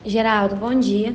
Geraldo, bom dia.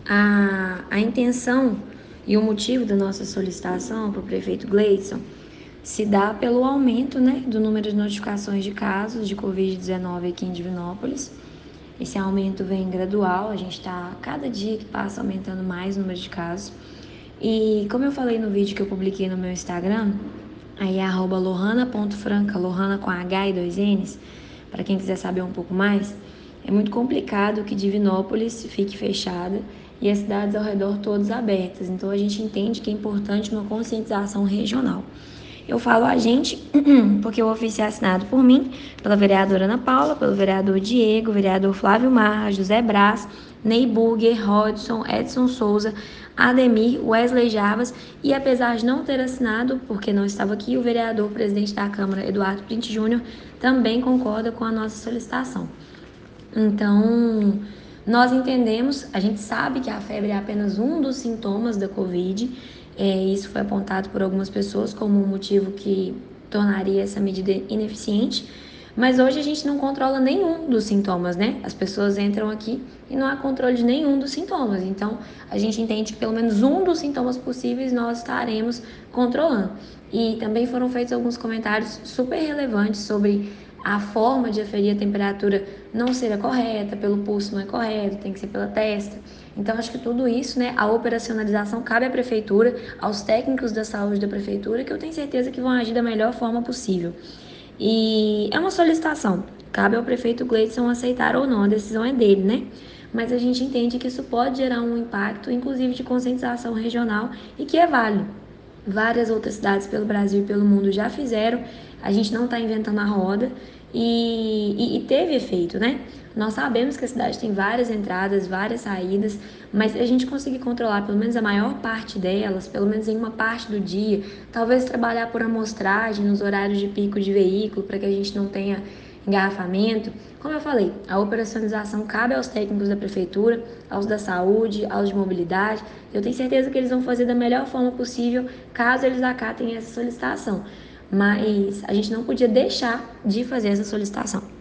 A intenção e o motivo da nossa solicitação para o prefeito Gleidson se dá pelo aumento, do número de notificações de casos de Covid-19 aqui em Divinópolis. Esse aumento vem gradual, a gente está, cada dia que passa, aumentando mais o número de casos. E como eu falei no vídeo que eu publiquei no meu Instagram, aí é @lohana.franca, Lohana com H e 2 N's, para quem quiser saber um pouco mais. É muito complicado que Divinópolis fique fechada e as cidades ao redor todas abertas. Então a gente entende que é importante uma conscientização regional. Eu falo a gente porque o ofício é assinado por mim, pela vereadora Ana Paula, pelo vereador Diego, vereador Flávio Marra, José Braz, Ney Burger, Rodson, Edson Souza, Ademir, Wesley Javas e, apesar de não ter assinado, porque não estava aqui, o vereador presidente da Câmara, Eduardo Print Júnior, também concorda com a nossa solicitação. Então, nós entendemos, a gente sabe que a febre é apenas um dos sintomas da Covid. Isso foi apontado por algumas pessoas como um motivo que tornaria essa medida ineficiente, mas hoje a gente não controla nenhum dos sintomas, né? As pessoas entram aqui e não há controle de nenhum dos sintomas. Então, a gente entende que pelo menos um dos sintomas possíveis nós estaremos controlando. E também foram feitos alguns comentários super relevantes sobre a forma de aferir a temperatura não ser a correta, pelo pulso não é correto, tem que ser pela testa. Então, acho que tudo isso, a operacionalização cabe à prefeitura, aos técnicos da saúde da prefeitura, que eu tenho certeza que vão agir da melhor forma possível. E é uma solicitação, cabe ao prefeito Gleidson aceitar ou não, a decisão é dele, Mas a gente entende que isso pode gerar um impacto, inclusive de conscientização regional, e que é válido. Várias outras cidades pelo Brasil e pelo mundo já fizeram, a gente não está inventando a roda e teve efeito, Nós sabemos que a cidade tem várias entradas, várias saídas, mas se a gente conseguir controlar pelo menos a maior parte delas, pelo menos em uma parte do dia, talvez trabalhar por amostragem nos horários de pico de veículo, para que a gente não tenha engarrafamento. Como eu falei, a operacionalização cabe aos técnicos da prefeitura, aos da saúde, aos de mobilidade. Eu tenho certeza que eles vão fazer da melhor forma possível, caso eles acatem essa solicitação. Mas a gente não podia deixar de fazer essa solicitação.